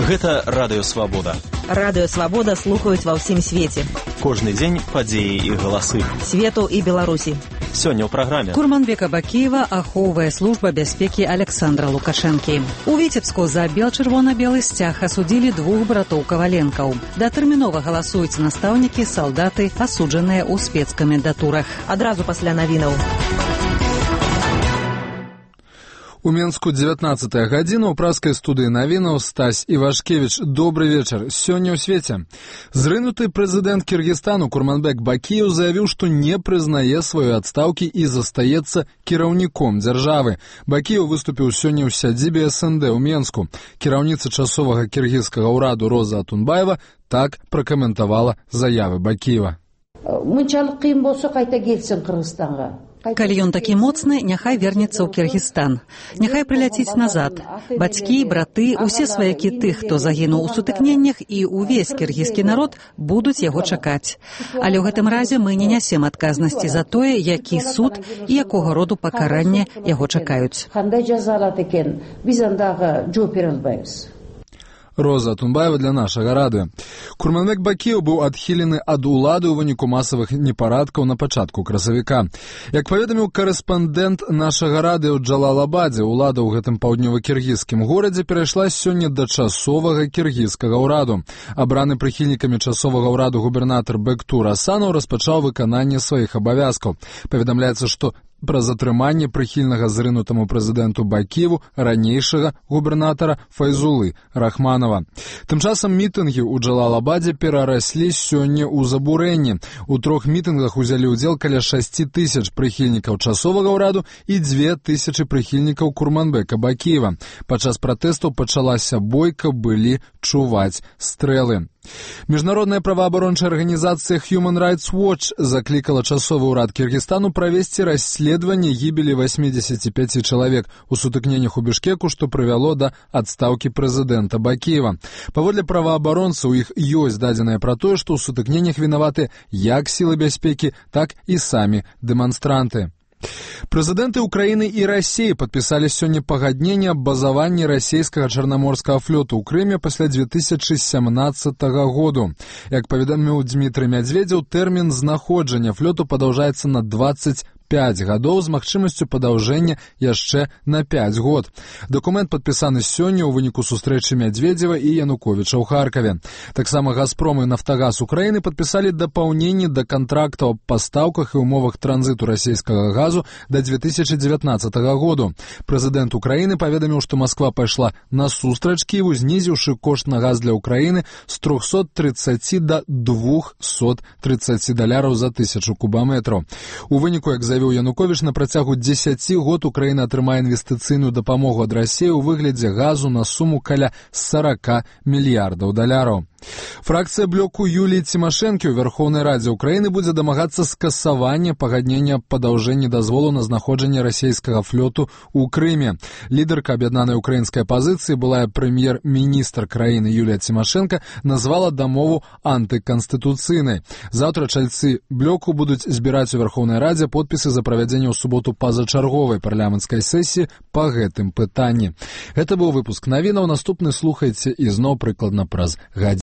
Гэта Радыё Свабода. Радыё Свабода слухаюць ва ўсім свеце. Кожны дзень падзеі і галасы. Свету і Беларусі. Сёння ў праграме. Курманбека Бакіева ахоўвае служба бяспекі Александра Лукашэнкі. У Віцебску за бел-чырвона-белы сцяг асудзілі двух братоў Каваленкаў. Датэрмінова галасуюць настаўнікі, салдаты, асуджаныя ў спецкамендатурах. Адразу пасля навінаў. У Менску 19-я гадзіна, у праскай студыі навінаў Стась Івашкевіч. Добры вечар. Сёння ў свеце. Зрынуты прэзідэнт Кіргізстану Курманбек Бакіеў заявіў, што не прызнае сваёй адстаўкі і застаецца кіраўніком дзяржавы. Бакіеў выступіў сёння ў сядзібе СНД ў Менску. Кіраўніца часовага кіргізскага ўраду Роза Атунбаева так пракаментавала заявы Бакіева. Мынчалык кыйын болсо кайта келсин Кыргызстанга. Калі ён такі моцны, няхай вернецца ў Кіргізстан. Няхай прыляціць назад. Бацькі, браты, усе сваякі тых, хто загінуў у сутыкненнях, і ўвесь кіргізскі народ будуць яго чакаць. Але ў гэтым разе мы не нясем адказнасці за тое, які суд і якога роду пакаранне яго чакаюць. Роза Атунбаева для нашага радыё. Курманбек Бакіеў быў адхілены ад улады ў выніку масавых непарадкаў на пачатку красавіка. Як паведаміў корэспандэнт нашага радыё ў Джалалабадзе, улада ў гэтым паўднёва-кіргізскім горадзе перайшла сёння да часовага кіргізскага ўраду. Абраны прыхільнікамі часовага ўраду губернатар Бектур Асанаў распачаў выкананне сваіх абавязкаў. Паведамляецца, што праз атрыманне прыхільнага зрынутаму прэзідэнту Бакіеву ранейшага губернатара Файзулы Рахманова. Тым часам мітынгі ў Джалалабадзе перараслі сёння ў забурэнне. У 3 мітынгах узялі ўдзел каля 6 тысяч прыхільнікаў часовага ўраду і 2 тысячы прыхільнікаў Курманбека Бакіева. Падчас пратэстаў пачалася бойка, былі чуваць стрэлы. Міжнародная праваабарончая арганізацыя Human Rights Watch заклікала часовы ўрад Кіргізстану правесці расследаванне гібелі 85 чалавек у сутыкненнях у Бішкеку, што прывяло да адстаўкі прэзідэнта Бакіева. Паводле праваабаронцаў, іх ёсць дадзенае пра тое, што ў сутыкненнях вінаваты як сілы бяспекі, так і самі дэманстранты. Прэзідэнты Украіны і Расіі падпісалі сёння пагадненне аб базаванні расійскага чарнаморскага флоту ў Крыме пасля 2017 году. Як паведаміў Дмітрый Мядзведзеў, тэрмін знаходжання флоту падаўжаецца на 25 гадоў з магчымасцю падаўжэння яшчэ на 5 год. Дакумент падпісаны сёння ў выніку сустрэчы Мядзведзева і Януковіча ў Харкаве. Таксама «Газпром» і «Нафтагаз» Украіны падпісалі дапаўненні да кантрактаў аб пастаўках і ўмовах транзіту расійскага газу да 2019 году. Прэзідэнт Украіны паведаміў, што Масква пайшла насустрач Кіеву, знізіўшы кошт на газ для Украіны з 330 да 230 даляраў за 1000 кубаметраў. У выніку, як заявіў Януковіч, на працягу 10 год Украіна атрымае інвестыцыйную дапамогу ад Расіі ў выглядзе газу на суму каля 40 мільярдаў даляраў. Фракцыя блоку Юліі Цімашэнкі ў Верхоўнай Радзе Украіны будзе дамагацца скасавання пагаднення аб падаўжэнні дазволу на знаходжанне расійскага флоту ў Крыме. Лідарка аб'яднанай украінскай апазіцыі, былая прэм'ер-міністр краіны Юлія Цімашэнка, назвала дамову антыканстытуцыйнай. Заўтра чальцы блоку будуць збіраць у Верхоўнай Радзе подпісы за правядзенне ў суботу пазачарговай парламенцкай сесіі па гэтым пытанні. Гэта быў выпуск навінаў. Наступны слухайце ізноў прыкладна праз гадзіну.